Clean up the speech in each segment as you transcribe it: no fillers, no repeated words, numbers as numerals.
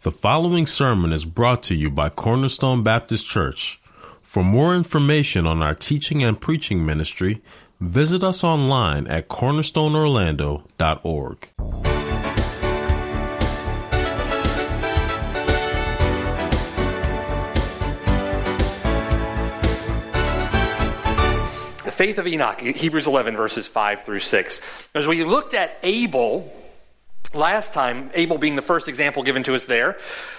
The following sermon is brought to you by Cornerstone Baptist Church. For more information on our teaching and preaching ministry, visit us online at cornerstoneorlando.org. The faith of Enoch, Hebrews 11, verses 5 through 6. As we looked at Abel last time, Abel being the first example given to us there,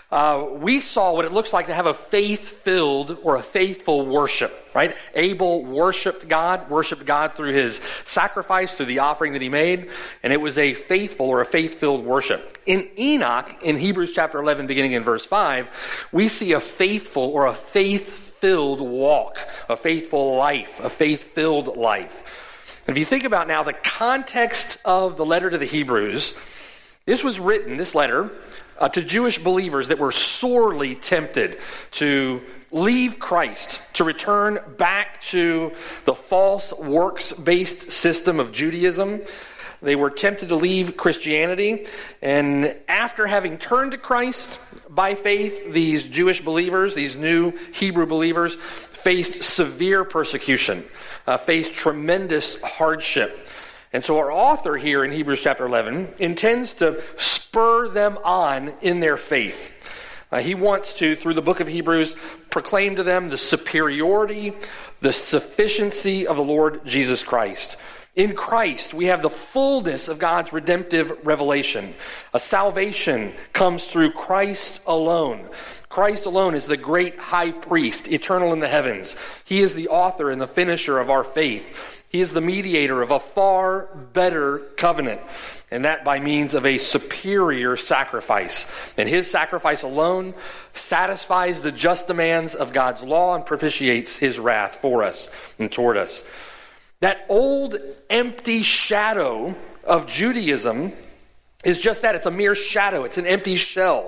we saw what it looks like to have a faith-filled or a faithful worship, right? Abel worshiped God through his sacrifice, through the offering that he made, and it was a faithful or a faith-filled worship. In Enoch, in Hebrews chapter 11, beginning in verse 5, we see a faithful or a faith-filled walk, a faithful life, a faith-filled life. And if you think about now the context of the letter to the Hebrews, this was written, this letter, to Jewish believers that were sorely tempted to leave Christ, to return back to the false works-based system of Judaism. They were tempted to leave Christianity, and after having turned to Christ by faith, these Jewish believers, these new Hebrew believers, faced severe persecution, faced tremendous hardship. And so our author here in Hebrews chapter 11 intends to spur them on in their faith. He wants to, through the book of Hebrews, proclaim to them the superiority, the sufficiency of the Lord Jesus Christ. In Christ, we have the fullness of God's redemptive revelation. A salvation comes through Christ alone. Christ alone is the great high priest, eternal in the heavens. He is the author and the finisher of our faith. He is the mediator of a far better covenant, and that by means of a superior sacrifice. And his sacrifice alone satisfies the just demands of God's law and propitiates his wrath for us and toward us. That old empty shadow of Judaism is just that. It's a mere shadow. It's an empty shell.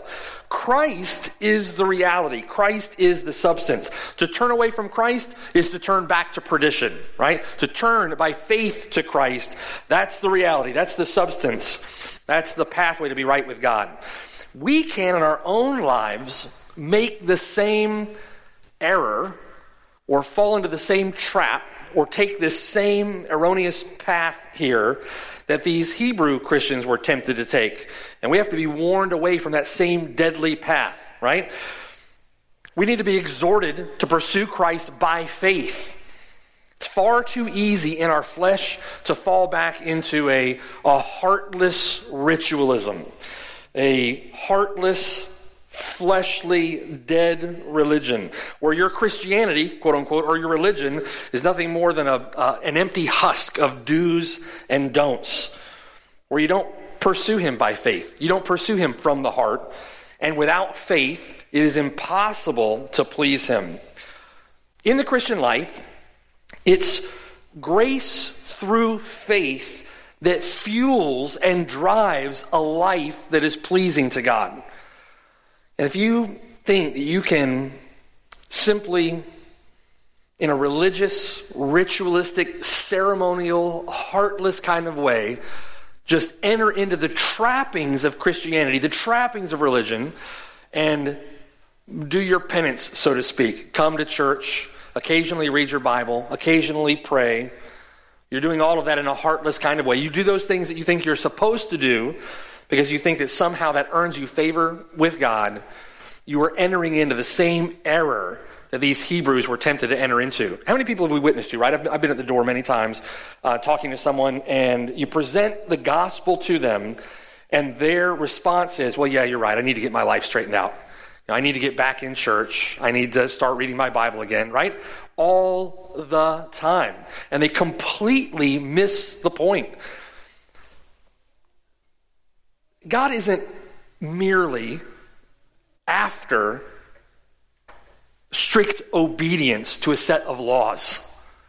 Christ is the reality. Christ is the substance. To turn away from Christ is to turn back to perdition, right? To turn by faith to Christ, that's the reality. That's the substance. That's the pathway to be right with God. We can, in our own lives, make the same error or fall into the same trap or take this same erroneous path here that these Hebrew Christians were tempted to take. And we have to be warned away from that same deadly path, right? We need to be exhorted to pursue Christ by faith. It's far too easy in our flesh to fall back into a heartless ritualism, a heartless, fleshly, dead religion, where your Christianity, quote unquote, or your religion is nothing more than an empty husk of do's and don'ts, where you don't pursue him by faith. You don't pursue him from the heart, and without faith, it is impossible to please him. In the Christian life, it's grace through faith that fuels and drives a life that is pleasing to God. And if you think that you can simply, in a religious, ritualistic, ceremonial, heartless kind of way, just enter into the trappings of Christianity, the trappings of religion, and do your penance, so to speak. Come to church, occasionally read your Bible, occasionally pray. You're doing all of that in a heartless kind of way. You do those things that you think you're supposed to do because you think that somehow that earns you favor with God. You are entering into the same error that these Hebrews were tempted to enter into. How many people have we witnessed to, right? I've been at the door many times talking to someone, and you present the gospel to them, and their response is, well, yeah, you're right. I need to get my life straightened out. I need to get back in church. I need to start reading my Bible again, right? All the time. And they completely miss the point. God isn't merely after strict obedience to a set of laws.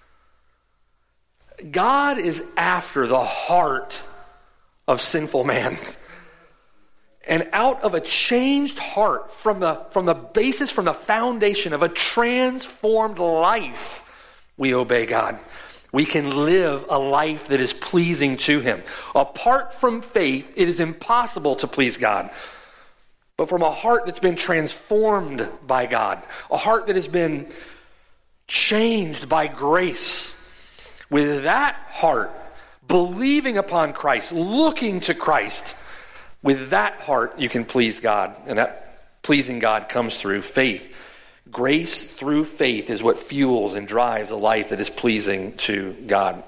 God is after the heart of sinful man. And out of a changed heart, from the basis, from the foundation of a transformed life, we obey God. We can live a life that is pleasing to him. Apart from faith, it is impossible to please God. but from a heart that's been transformed by God, a heart that has been changed by grace. With that heart, believing upon Christ, looking to Christ, with that heart you can please God. And that pleasing God comes through faith. Grace through faith is what fuels and drives a life that is pleasing to God.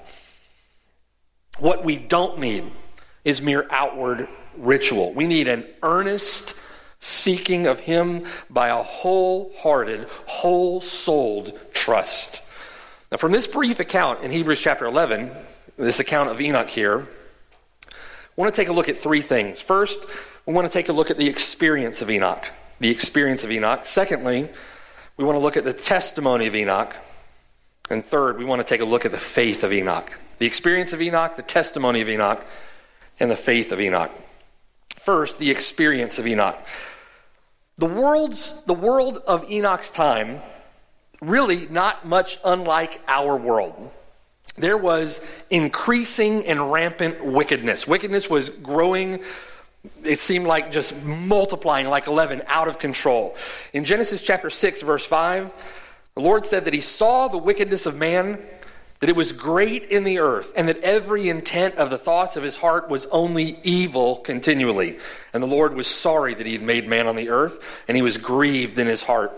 What we don't need is mere outward ritual. We need an earnest seeking of Him by a wholehearted, whole-souled trust. Now, from this brief account in Hebrews chapter 11, this account of Enoch here, I want to take a look at three things. First, we want to take a look at the experience of Enoch. The experience of Enoch. Secondly, we want to look at the testimony of Enoch. And third, we want to take a look at the faith of Enoch. The experience of Enoch, the testimony of Enoch, and the faith of Enoch. First, the experience of Enoch. The world of Enoch's time, really not much unlike our world. There was increasing and rampant wickedness. Wickedness was growing. It seemed like just multiplying like 11, out of control. In Genesis chapter 6, verse 5, the Lord said that He saw the wickedness of man, that it was great in the earth, and that every intent of the thoughts of his heart was only evil continually. And the Lord was sorry that He had made man on the earth, and He was grieved in His heart.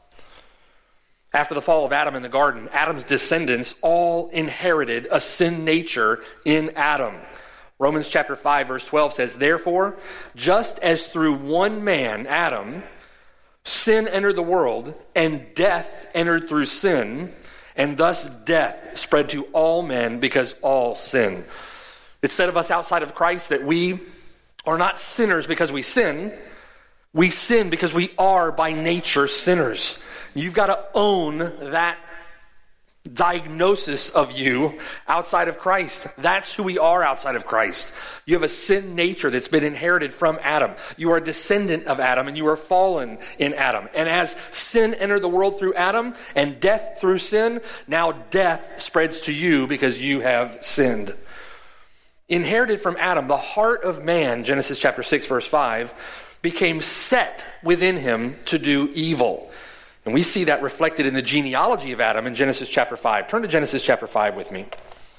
After the fall of Adam in the garden, Adam's descendants all inherited a sin nature in Adam. Romans chapter 5 verse 12 says, "Therefore, just as through one man, Adam, sin entered the world, and death entered through sin, and thus death spread to all men because all sin." It's said of us outside of Christ that we are not sinners because we sin. We sin because we are by nature sinners. You've got to own that diagnosis of you outside of Christ. That's who we are outside of Christ. You have a sin nature that's been inherited from Adam. You are a descendant of Adam, and you are fallen in Adam. And as sin entered the world through Adam and death through sin, now death spreads to you because you have sinned. Inherited from Adam, the heart of man, Genesis chapter 6 verse 5, became set within him to do evil. And we see that reflected in the genealogy of Adam in Genesis chapter 5. Turn to Genesis chapter 5 with me.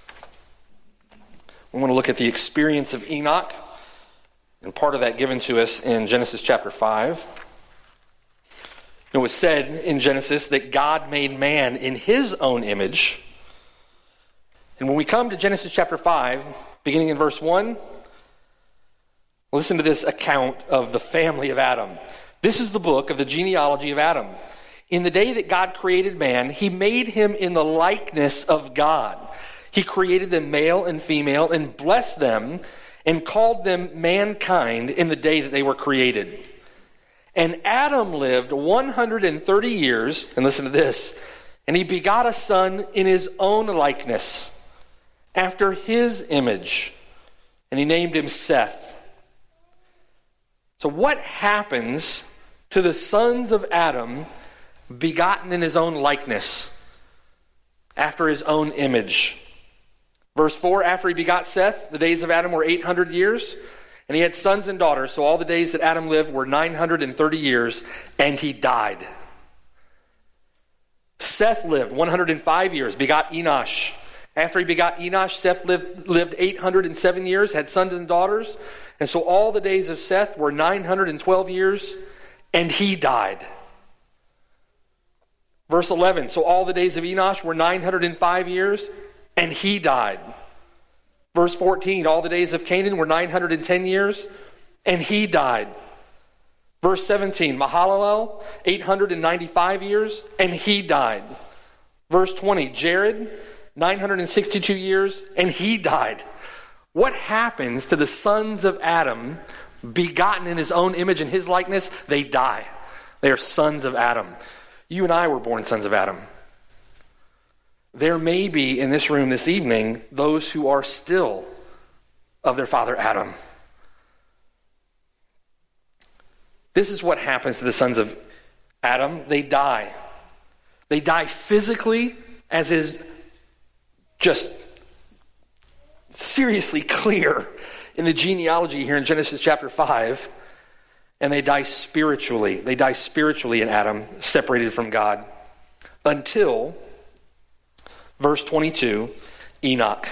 We want to look at the experience of Enoch, and part of that given to us in Genesis chapter 5. It was said in Genesis that God made man in His own image. And when we come to Genesis chapter 5, beginning in verse 1, listen to this account of the family of Adam. This is the book of the genealogy of Adam. In the day that God created man, He made him in the likeness of God. He created them male and female and blessed them and called them mankind in the day that they were created. And Adam lived 130 years, and listen to this, and he begot a son in his own likeness, after his image, and he named him Seth. So what happens to the sons of Adam begotten in his own likeness, after his own image? Verse 4, after he begot Seth, the days of Adam were 800 years, and he had sons and daughters, so all the days that Adam lived were 930 years, and he died. Seth lived 105 years, begot Enosh. After he begot Enosh, Seth lived 807 years, had sons and daughters, and so all the days of Seth were 912 years, and he died. Verse 11, so all the days of Enosh were 905 years, and he died. Verse 14, all the days of Canaan were 910 years, and he died. Verse 17, Mahalalel, 895 years, and he died. Verse 20, Jared, 962 years, and he died. What happens to the sons of Adam, begotten in his own image and his likeness? They die. They are sons of Adam. You and I were born sons of Adam. There may be in this room this evening those who are still of their father Adam. This is what happens to the sons of Adam. They die. They die physically, as is just seriously clear in the genealogy here in Genesis chapter 5. and they die spiritually. They die spiritually in Adam, separated from God. Until, verse 22, Enoch.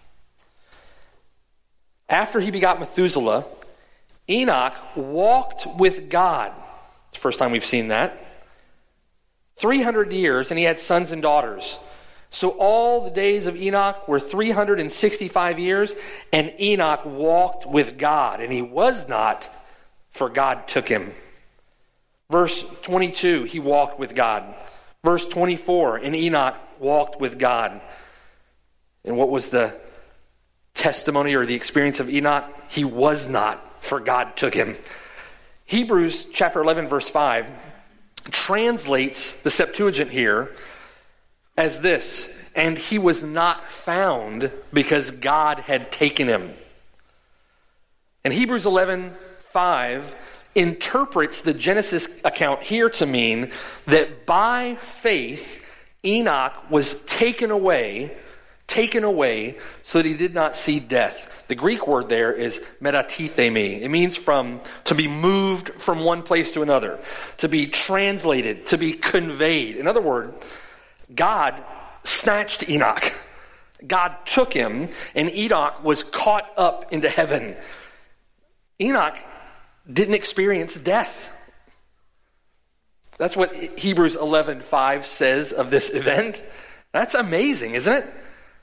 After he begot Methuselah, Enoch walked with God. It's the first time we've seen that. 300 years, and he had sons and daughters. So all the days of Enoch were 365 years, and Enoch walked with God, and he was not, for God took him. Verse 22, he walked with God. Verse 24, and Enoch walked with God. And what was the testimony or the experience of Enoch? He was not, for God took him. Hebrews chapter 11, verse 5 translates the Septuagint here as this: and he was not found because God had taken him. And Hebrews 11:5 interprets the Genesis account here to mean that by faith Enoch was taken away so that he did not see death. The Greek word there is metatithemi. It means to be moved from one place to another, to be translated, to be conveyed. In other words, God snatched Enoch. God took him, and Enoch was caught up into heaven. Enoch didn't experience death. That's what Hebrews 11:5 says of this event. That's amazing, isn't it?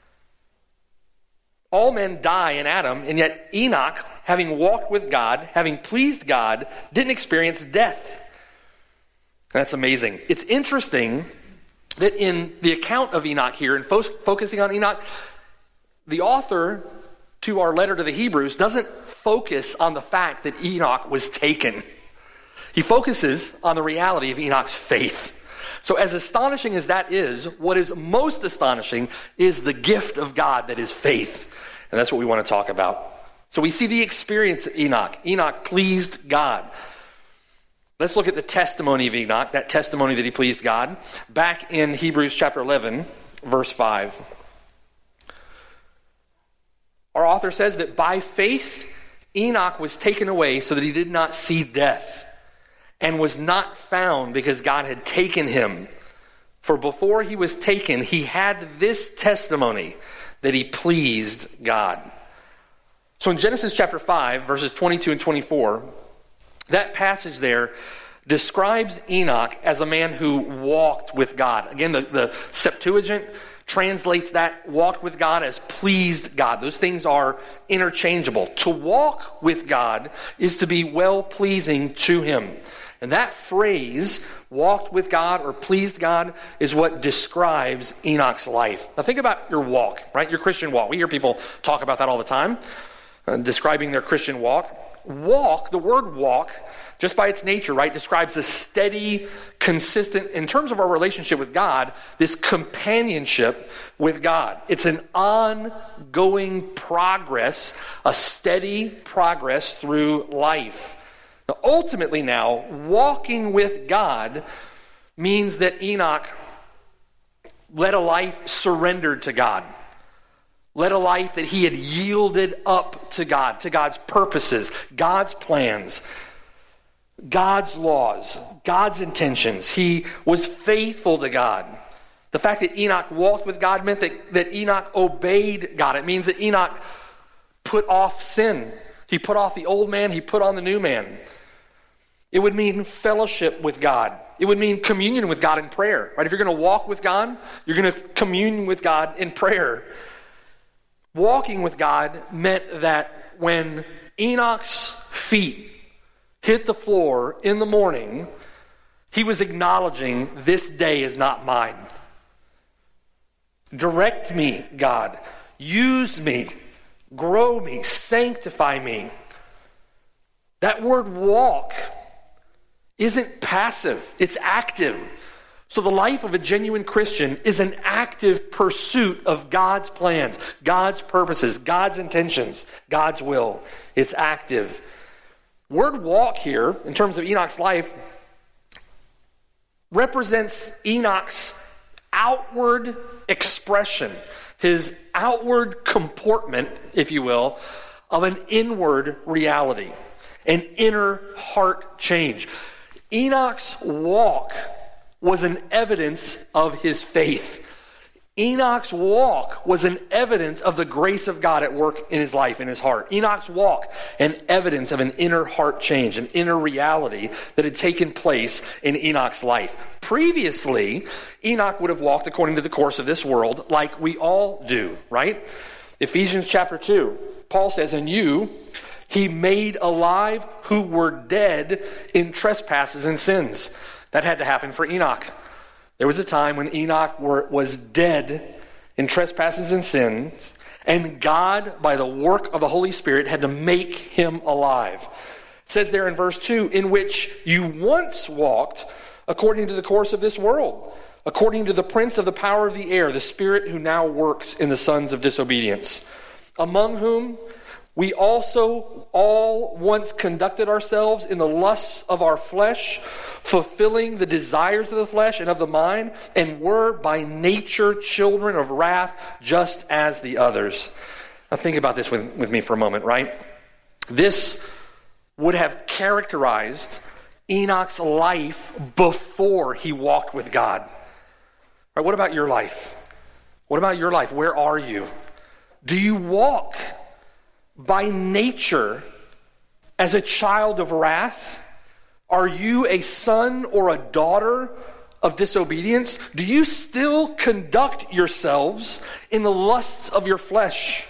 All men die in Adam, and yet Enoch, having walked with God, having pleased God, didn't experience death. That's amazing. It's interesting that in the account of Enoch here, and focusing on Enoch, the author to our letter to the Hebrews doesn't focus on the fact that Enoch was taken. He focuses on the reality of Enoch's faith. So as astonishing as that is, what is most astonishing is the gift of God that is faith. And that's what we want to talk about. So we see the experience of Enoch. Enoch pleased God. Let's look at the testimony of Enoch, that testimony that he pleased God. Back in Hebrews chapter 11, verse 5. Our author says that by faith, Enoch was taken away so that he did not see death, and was not found because God had taken him. For before he was taken, he had this testimony, that he pleased God. So in Genesis chapter 5, verses 22 and 24, that passage there describes Enoch as a man who walked with God. Again, the Septuagint translates that walked with God as pleased God. Those things are interchangeable. To walk with God is to be well-pleasing to him. And that phrase, walked with God or pleased God, is what describes Enoch's life. Now think about your walk, right? Your Christian walk. We hear people talk about that all the time, describing their Christian walk. Walk, the word walk, just by its nature, right, describes a steady, consistent, in terms of our relationship with God, this companionship with God. It's an ongoing progress, a steady progress through life. Now, ultimately now, walking with God means that Enoch led a life surrendered to God. Led a life that he had yielded up to God, to God's purposes, God's plans, God's laws, God's intentions. He was faithful to God. The fact that Enoch walked with God meant that Enoch obeyed God. It means that Enoch put off sin. He put off the old man, he put on the new man. It would mean fellowship with God. It would mean communion with God in prayer. Right? If you're going to walk with God, you're going to commune with God in prayer. Walking with God meant that when Enoch's feet hit the floor in the morning, he was acknowledging, this day is not mine. Direct me, God. Use me. Grow me. Sanctify me. That word walk isn't passive. It's active. So the life of a genuine Christian is an active pursuit of God's plans, God's purposes, God's intentions, God's will. It's active. Word walk here, in terms of Enoch's life, represents Enoch's outward expression, his outward comportment, if you will, of an inward reality. an inner heart change. Enoch's walk was an evidence of his faith. Enoch's walk was an evidence of the grace of God at work in his life, in his heart. Enoch's walk, an evidence of an inner heart change, an inner reality that had taken place in Enoch's life. Previously, Enoch would have walked according to the course of this world like we all do, right? Ephesians chapter 2, Paul says, "And you he made alive who were dead in trespasses and sins." That had to happen for Enoch. There was a time when Enoch was dead in trespasses and sins, and God, by the work of the Holy Spirit, had to make him alive. It says there in verse 2, "In which you once walked according to the course of this world, according to the prince of the power of the air, the spirit who now works in the sons of disobedience, among whom we also all once conducted ourselves in the lusts of our flesh, fulfilling the desires of the flesh and of the mind, and were by nature children of wrath, just as the others." Now think about this with me for a moment, right? This would have characterized Enoch's life before he walked with God. Right, what about your life? What about your life? Where are you? Do you walk by nature as a child of wrath? Are you a son or a daughter of disobedience? Do you still conduct yourselves in the lusts of your flesh?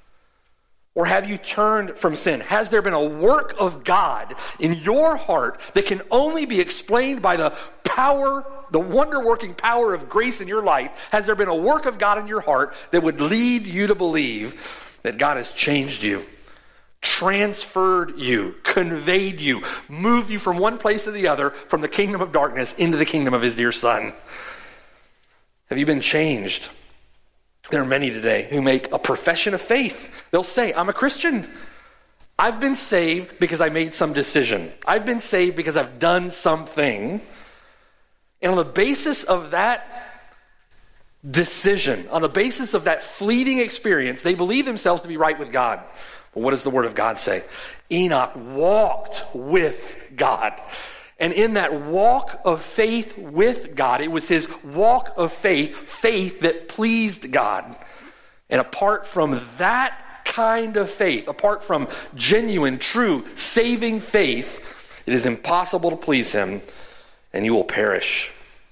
Or have you turned from sin? Has there been a work of God in your heart that can only be explained by the power, the wonder-working power of grace in your life? Has there been a work of God in your heart that would lead you to believe that God has changed you, transferred you, conveyed you, moved you from one place to the other, from the kingdom of darkness into the kingdom of his dear Son? Have you been changed? There are many today who make a profession of faith. They'll say, "I'm a Christian. I've been saved because I made some decision. I've been saved because I've done something." And on the basis of that decision, on the basis of that fleeting experience, they believe themselves to be right with God. But what does the Word of God say? Enoch walked with God. And in that walk of faith with God, it was his walk of faith that pleased God. And apart from that kind of faith, apart from genuine, true, saving faith, it is impossible to please him, and you will perish.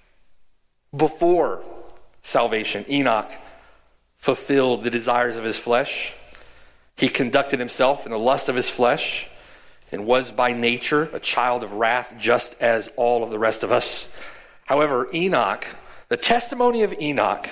Before salvation, Enoch fulfilled the desires of his flesh. He conducted himself in the lust of his flesh and was by nature a child of wrath, just as all of the rest of us. However, Enoch, the testimony of Enoch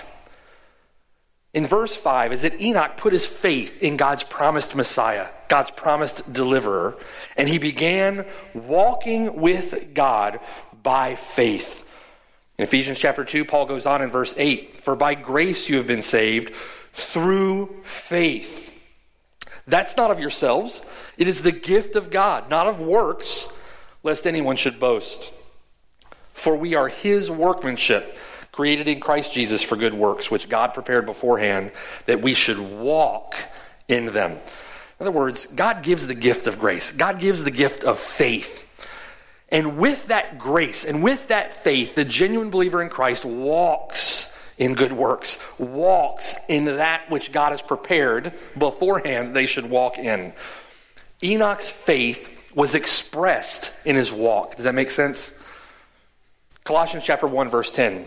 in verse 5 is that Enoch put his faith in God's promised Messiah, God's promised deliverer, and he began walking with God by faith. In Ephesians chapter 2, Paul goes on in verse 8, "For by grace you have been saved through faith. That's not of yourselves. It is the gift of God, not of works, lest anyone should boast. For we are his workmanship, created in Christ Jesus for good works, which God prepared beforehand that we should walk in them." In other words, God gives the gift of grace. God gives the gift of faith. And with that grace and with that faith, the genuine believer in Christ walks in good works, walks in that which God has prepared beforehand they should walk in. Enoch's faith was expressed in his walk. Does that make sense? Colossians chapter 1, verse 10.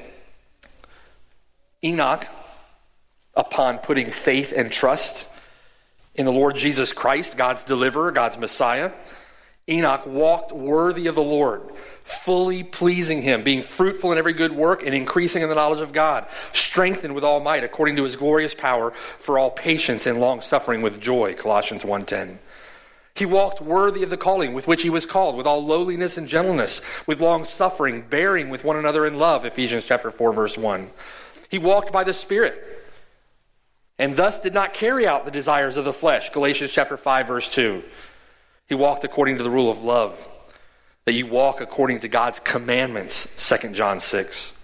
Enoch, upon putting faith and trust in the Lord Jesus Christ, God's deliverer, God's Messiah, Enoch walked worthy of the Lord, fully pleasing him, being fruitful in every good work and increasing in the knowledge of God, strengthened with all might according to his glorious power for all patience and long suffering with joy, Colossians 1:10. He walked worthy of the calling with which he was called, with all lowliness and gentleness, with long suffering, bearing with one another in love, Ephesians chapter 4, verse 1. He walked by the Spirit, and thus did not carry out the desires of the flesh, Galatians chapter 5, verse 2. He walked according to the rule of love, that you walk according to God's commandments, 2 John 6.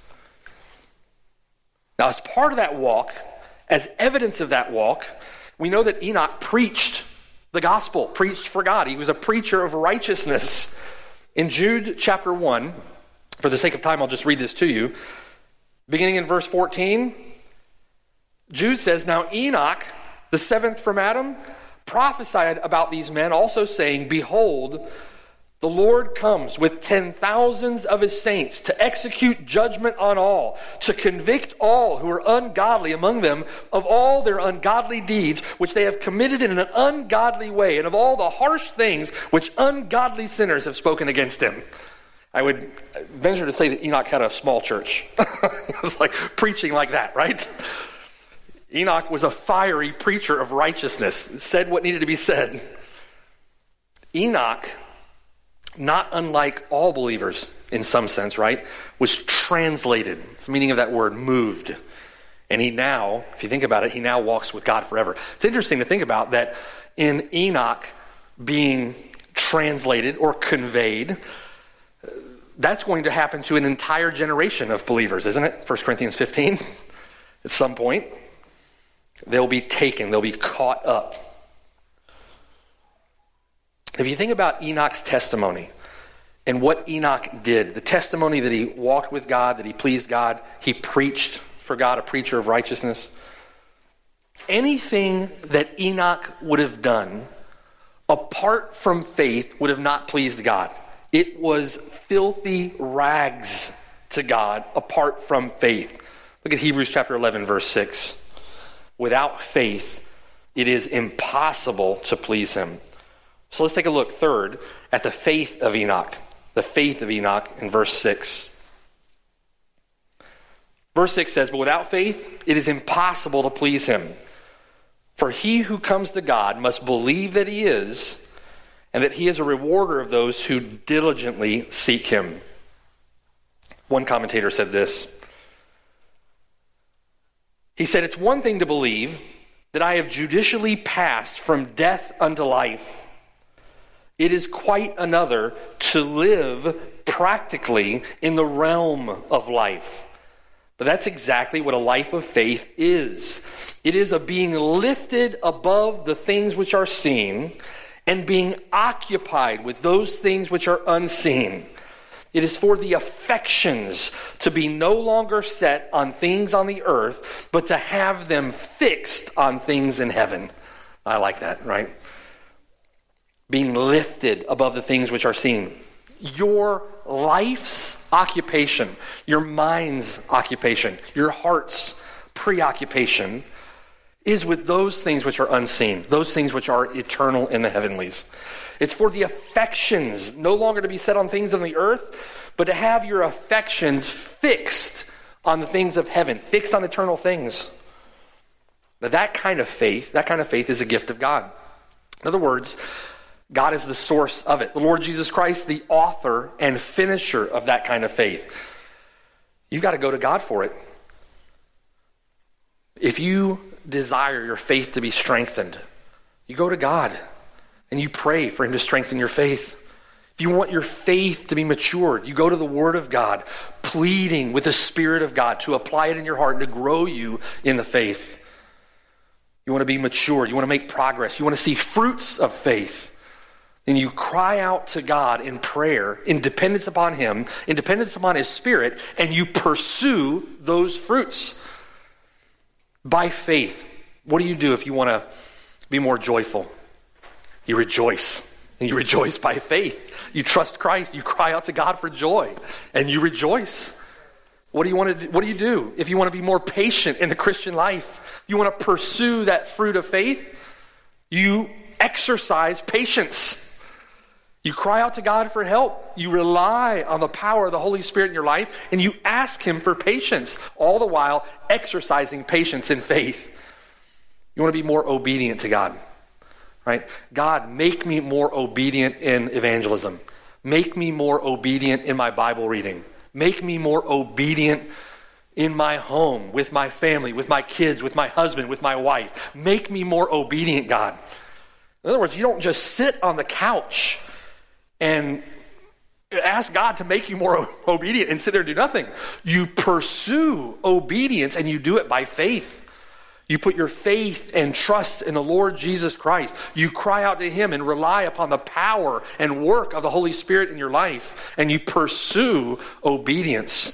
Now, as part of that walk, as evidence of that walk, we know that Enoch preached the gospel, preached for God. He was a preacher of righteousness. In Jude chapter 1, for the sake of time, I'll just read this to you. Beginning in verse 14, Jude says, "Now Enoch, the seventh from Adam, prophesied about these men, also saying, Behold, the Lord comes with 10,000s of his saints to execute judgment on all, to convict all who are ungodly among them of all their ungodly deeds, which they have committed in an ungodly way, and of all the harsh things which ungodly sinners have spoken against him." I would venture to say that Enoch had a small church. It was like preaching like that, right? Enoch was a fiery preacher of righteousness, said what needed to be said. Enoch, not unlike all believers in some sense, right, was translated. It's the meaning of that word, moved. And he now, if you think about it, he now walks with God forever. It's interesting to think about that in Enoch being translated or conveyed, that's going to happen to an entire generation of believers, isn't it? 1 Corinthians 15, at some point. They'll be taken, they'll be caught up. If you think about Enoch's testimony and what Enoch did, the testimony that he walked with God, that he pleased God, he preached for God, a preacher of righteousness. Anything that Enoch would have done apart from faith would have not pleased God. It was filthy rags to God apart from faith. Look at Hebrews chapter 11, verse 6. Without faith, it is impossible to please him. So let's take a look, third, at the faith of Enoch. The faith of Enoch in verse 6. Verse 6 says, "But without faith, it is impossible to please him. For he who comes to God must believe that he is, and that he is a rewarder of those who diligently seek him." One commentator said this. He said, "It's one thing to believe that I have judicially passed from death unto life. It is quite another to live practically in the realm of life." But that's exactly what a life of faith is. It is a being lifted above the things which are seen and being occupied with those things which are unseen. It is for the affections to be no longer set on things on the earth, but to have them fixed on things in heaven. I like that, right? Being lifted above the things which are seen. Your life's occupation, your mind's occupation, your heart's preoccupation is with those things which are unseen, those things which are eternal in the heavenlies. It's for the affections no longer to be set on things on the earth, but to have your affections fixed on the things of heaven, fixed on eternal things. Now that kind of faith is a gift of God. In other words, God is the source of it. The Lord Jesus Christ, the author and finisher of that kind of faith. You've got to go to God for it. If you desire your faith to be strengthened, you go to God and you pray for him to strengthen your faith. If you want your faith to be matured, you go to the Word of God, pleading with the Spirit of God to apply it in your heart and to grow you in the faith. You want to be matured. You want to make progress. You want to see fruits of faith. And you cry out to God in prayer, in dependence upon him, in dependence upon his Spirit, and you pursue those fruits. By faith, what do you do if you want to be more joyful? You rejoice. And you rejoice by faith. You trust Christ. You cry out to God for joy. And you rejoice. What do you do if you want to be more patient in the Christian life? You want to pursue that fruit of faith? You exercise patience. You cry out to God for help. You rely on the power of the Holy Spirit in your life, and you ask him for patience, all the while exercising patience in faith. You want to be more obedient to God, right? God, make me more obedient in evangelism. Make me more obedient in my Bible reading. Make me more obedient in my home, with my family, with my kids, with my husband, with my wife. Make me more obedient, God. In other words, you don't just sit on the couch and ask God to make you more obedient and sit there and do nothing. You pursue obedience and you do it by faith. You put your faith and trust in the Lord Jesus Christ. You cry out to him and rely upon the power and work of the Holy Spirit in your life, and you pursue obedience.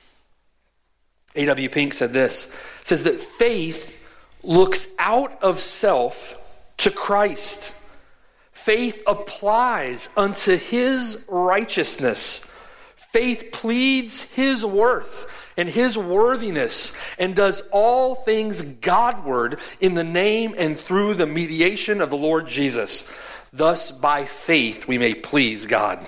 A.W. Pink said this, says that faith looks out of self to Christ. Faith applies unto his righteousness. Faith pleads his worth and his worthiness, and does all things Godward in the name and through the mediation of the Lord Jesus. Thus, by faith, we may please God.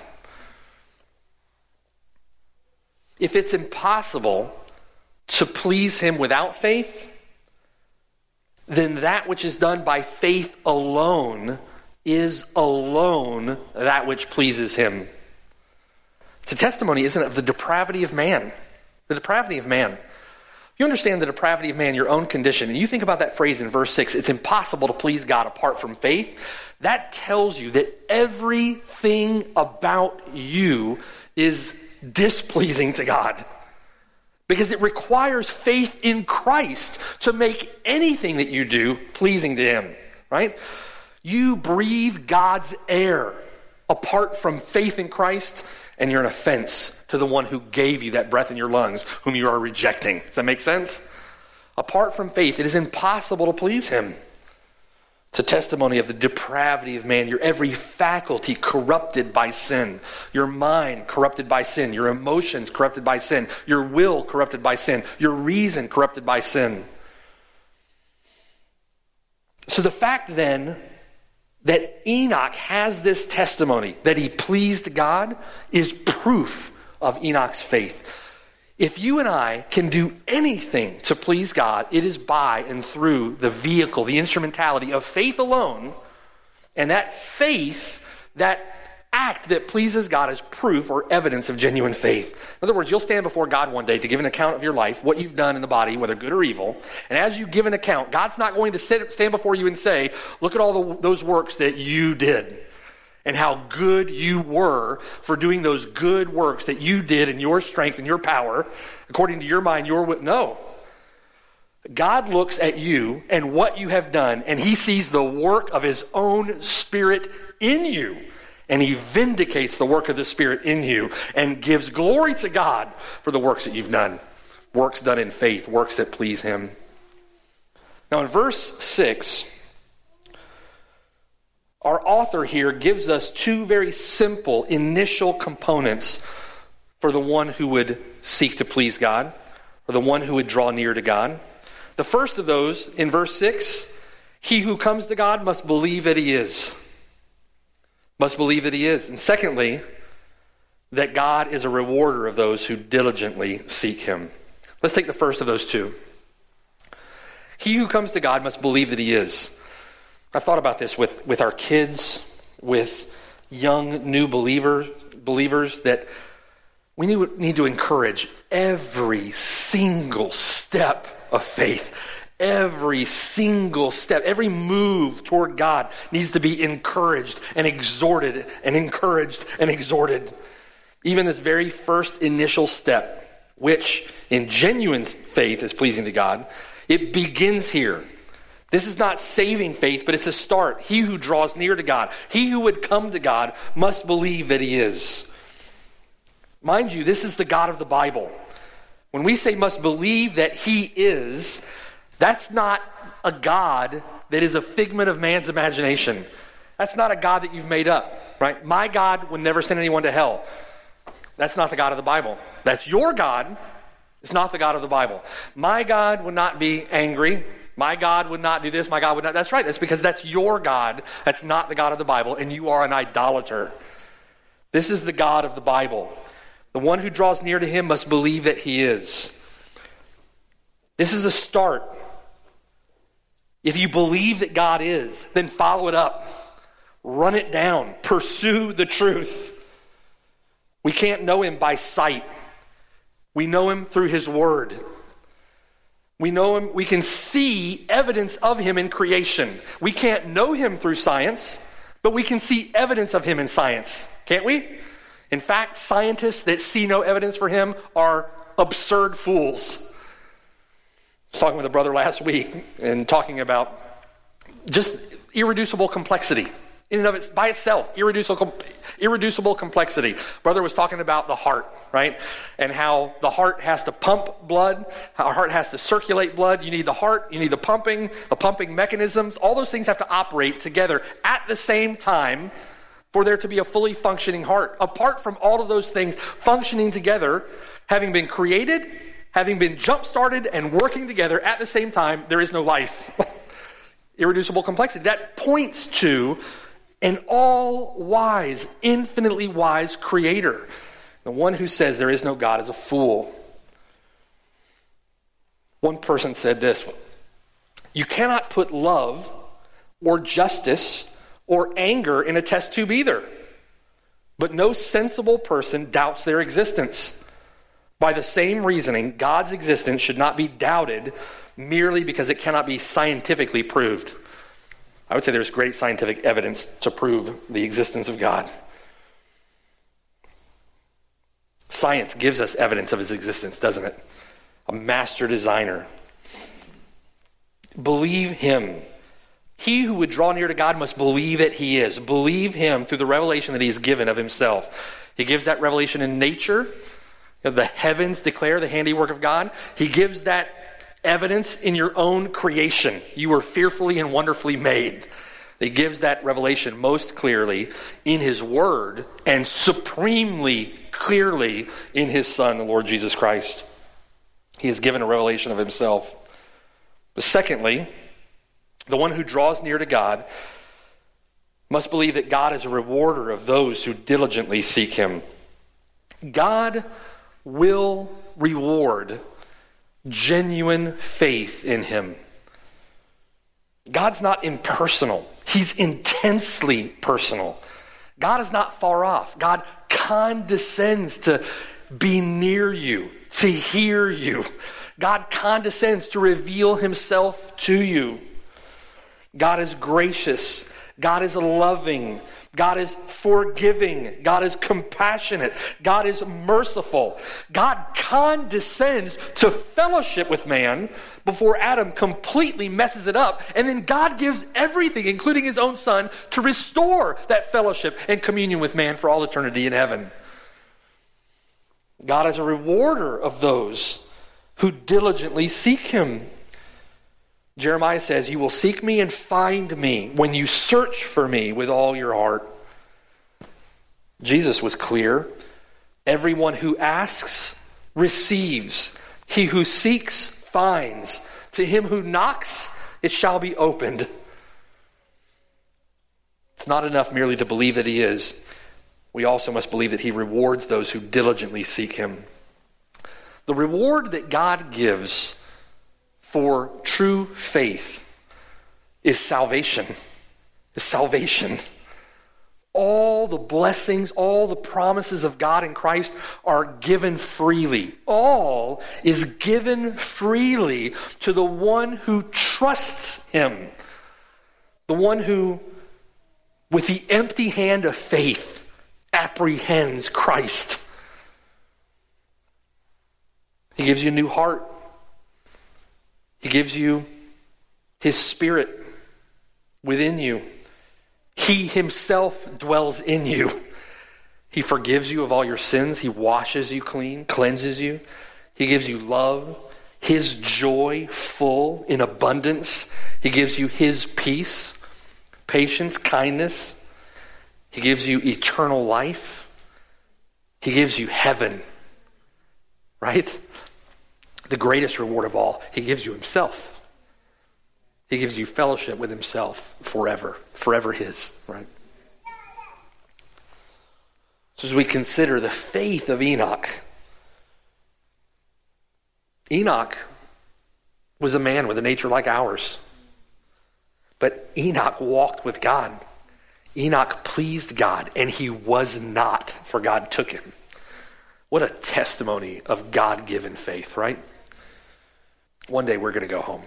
If it's impossible to please him without faith, then that which is done by faith alone is alone that which pleases him. It's a testimony, isn't it, of the depravity of man. The depravity of man. You understand the depravity of man, your own condition, and you think about that phrase in verse 6, it's impossible to please God apart from faith. That tells you that everything about you is displeasing to God. Because it requires faith in Christ to make anything that you do pleasing to him, right? You breathe God's air apart from faith in Christ, and you're an offense to the one who gave you that breath in your lungs, whom you are rejecting. Does that make sense? Apart from faith, it is impossible to please him. It's a testimony of the depravity of man. Your every faculty corrupted by sin. Your mind corrupted by sin. Your emotions corrupted by sin. Your will corrupted by sin. Your reason corrupted by sin. So the fact then that Enoch has this testimony that he pleased God is proof of Enoch's faith. If you and I can do anything to please God, it is by and through the vehicle, the instrumentality of faith alone. And that faith, that act that pleases God is proof or evidence of genuine faith. In other words, you'll stand before God one day to give an account of your life, what you've done in the body, whether good or evil. And as you give an account, God's not going to stand before you and say, look at all those works that you did and how good you were for doing those good works that you did in your strength and your power, according to your mind, your will. No. God looks at you and what you have done, and he sees the work of his own Spirit in you. And he vindicates the work of the Spirit in you and gives glory to God for the works that you've done. Works done in faith, works that please him. Now in verse 6, our author here gives us two very simple initial components for the one who would seek to please God, or the one who would draw near to God. The first of those, in verse 6, he who comes to God must believe that he is. Must believe that he is. And secondly, that God is a rewarder of those who diligently seek him. Let's take the first of those two. He who comes to God must believe that he is. I've thought about this with our kids, with young new believers, that we need to encourage every single step of faith. Every single step, every move toward God needs to be encouraged and exhorted and encouraged and exhorted. Even this very first initial step, which in genuine faith is pleasing to God, it begins here. This is not saving faith, but it's a start. He who draws near to God, he who would come to God, must believe that he is. Mind you, this is the God of the Bible. When we say must believe that he is, that's not a God that is a figment of man's imagination. That's not a God that you've made up, right? My God would never send anyone to hell. That's not the God of the Bible. That's your God. It's not the God of the Bible. My God would not be angry. My God would not do this. My God would not. That's right. That's because that's your God. That's not the God of the Bible, and you are an idolater. This is the God of the Bible. The one who draws near to him must believe that he is. This is a start. If you believe that God is, then follow it up. Run it down. Pursue the truth. We can't know him by sight. We know him through his word. We know him, we can see evidence of him in creation. We can't know him through science, but we can see evidence of him in science, can't we? In fact, scientists that see no evidence for him are absurd fools. was talking with a brother last week and talking about just irreducible complexity. In and of it, by itself, irreducible complexity. Brother was talking about the heart, right? And how the heart has to pump blood, how our heart has to circulate blood. You need the heart, you need the pumping mechanisms. All those things have to operate together at the same time for there to be a fully functioning heart. Apart from all of those things functioning together, having been created, having been jump-started and working together at the same time, there is no life. Irreducible complexity. That points to an all-wise, infinitely wise creator. The one who says there is no God is a fool. One person said this: you cannot put love or justice or anger in a test tube either. But no sensible person doubts their existence. By the same reasoning, God's existence should not be doubted merely because it cannot be scientifically proved. I would say there's great scientific evidence to prove the existence of God. Science gives us evidence of his existence, doesn't it? A master designer. Believe him. He who would draw near to God must believe that he is. Believe him through the revelation that he has given of himself. He gives that revelation in nature. The heavens declare the handiwork of God. He gives that evidence in your own creation. You were fearfully and wonderfully made. He gives that revelation most clearly in his word and supremely clearly in his Son, the Lord Jesus Christ. He has given a revelation of himself. But secondly, the one who draws near to God must believe that God is a rewarder of those who diligently seek him. God will reward genuine faith in him. God's not impersonal. He's intensely personal. God is not far off. God condescends to be near you, to hear you. God condescends to reveal himself to you. God is gracious. God is loving. God is forgiving. God is compassionate. God is merciful. God condescends to fellowship with man before Adam completely messes it up. And then God gives everything, including his own Son, to restore that fellowship and communion with man for all eternity in heaven. God is a rewarder of those who diligently seek him. Jeremiah says, you will seek me and find me when you search for me with all your heart. Jesus was clear. Everyone who asks, receives. He who seeks, finds. To him who knocks, it shall be opened. It's not enough merely to believe that he is. We also must believe that he rewards those who diligently seek him. The reward that God gives for true faith is salvation. Is salvation. All the blessings, all the promises of God in Christ are given freely. All is given freely to the one who trusts him. The one who, with the empty hand of faith, apprehends Christ. He gives you a new heart. He gives you his Spirit within you. He himself dwells in you. He forgives you of all your sins. He washes you clean, cleanses you. He gives you love, his joy full in abundance. He gives you his peace, patience, kindness. He gives you eternal life. He gives you heaven, right? The greatest reward of all. He gives you himself. He gives you fellowship with himself forever. Forever his, right? So as we consider the faith of Enoch, Enoch was a man with a nature like ours. But Enoch walked with God. Enoch pleased God, and he was not, for God took him. What a testimony of God-given faith, right? One day we're going to go home.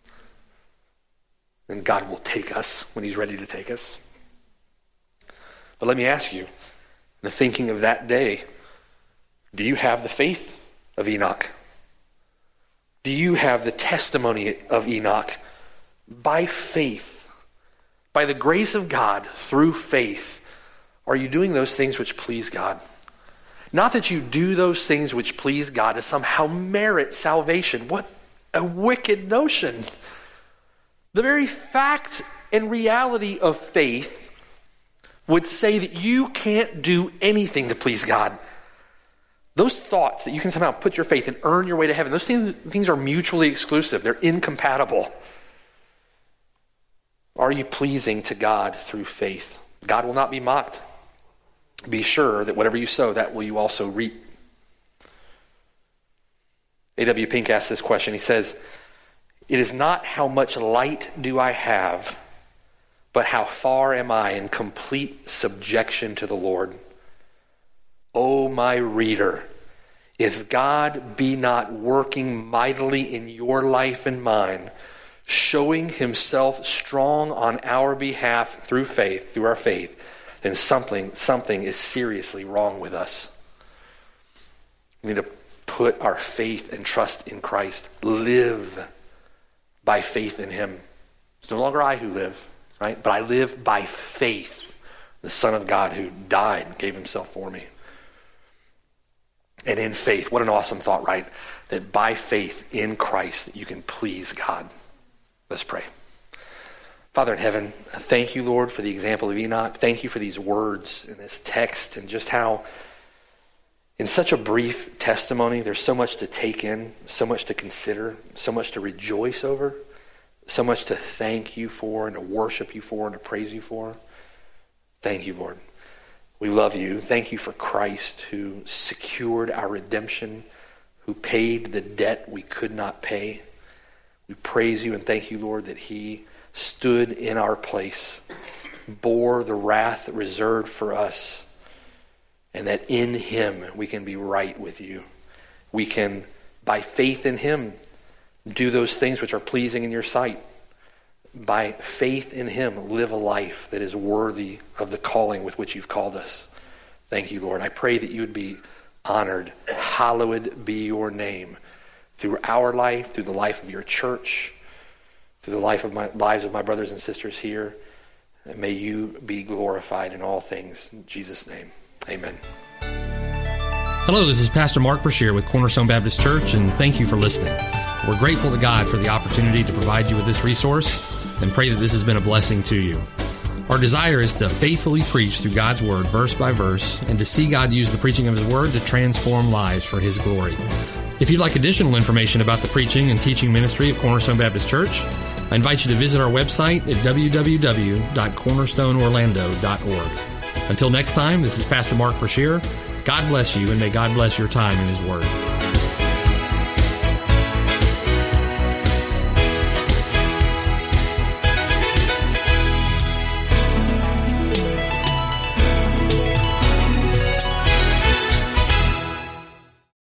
And God will take us when he's ready to take us. But let me ask you, in the thinking of that day, do you have the faith of Enoch? Do you have the testimony of Enoch? By faith, by the grace of God, through faith, are you doing those things which please God? Not that you do those things which please God to somehow merit salvation. What a wicked notion. The very fact and reality of faith would say that you can't do anything to please God. Those thoughts that you can somehow put your faith and earn your way to heaven, those things are mutually exclusive. They're incompatible. Are you pleasing to God through faith? God will not be mocked. Be sure that whatever you sow, that will you also reap. A.W. Pink asks this question. He says, "It is not how much light do I have, but how far am I in complete subjection to the Lord? O my reader, if God be not working mightily in your life and mine, showing himself strong on our behalf through faith, through our faith, then something is seriously wrong with us. We need to put our faith and trust in Christ. Live by faith in him. It's no longer I who live, right? But I live by faith, the Son of God who died and gave himself for me. And in faith, what an awesome thought, right? That by faith in Christ that you can please God. Let's pray. Father in heaven, thank you, Lord, for the example of Enoch. Thank you for these words in this text and just how in such a brief testimony, there's so much to take in, so much to consider, so much to rejoice over, so much to thank you for and to worship you for and to praise you for. Thank you, Lord. We love you. Thank you for Christ who secured our redemption, who paid the debt we could not pay. We praise you and thank you, Lord, that he stood in our place, bore the wrath reserved for us, and that in him we can be right with you. We can, by faith in him, do those things which are pleasing in your sight. By faith in him, live a life that is worthy of the calling with which you've called us. Thank you, Lord. I pray that you would be honored. Hallowed be your name through our life, through the life of your church, through the lives of my brothers and sisters here. And may you be glorified in all things. In Jesus' name, amen. Hello, this is Pastor Mark Brashear with Cornerstone Baptist Church, and thank you for listening. We're grateful to God for the opportunity to provide you with this resource and pray that this has been a blessing to you. Our desire is to faithfully preach through God's Word, verse by verse, and to see God use the preaching of His Word to transform lives for His glory. If you'd like additional information about the preaching and teaching ministry of Cornerstone Baptist Church, I invite you to visit our website at www.cornerstoneorlando.org. Until next time, this is Pastor Mark Brashear. God bless you, and may God bless your time in His Word.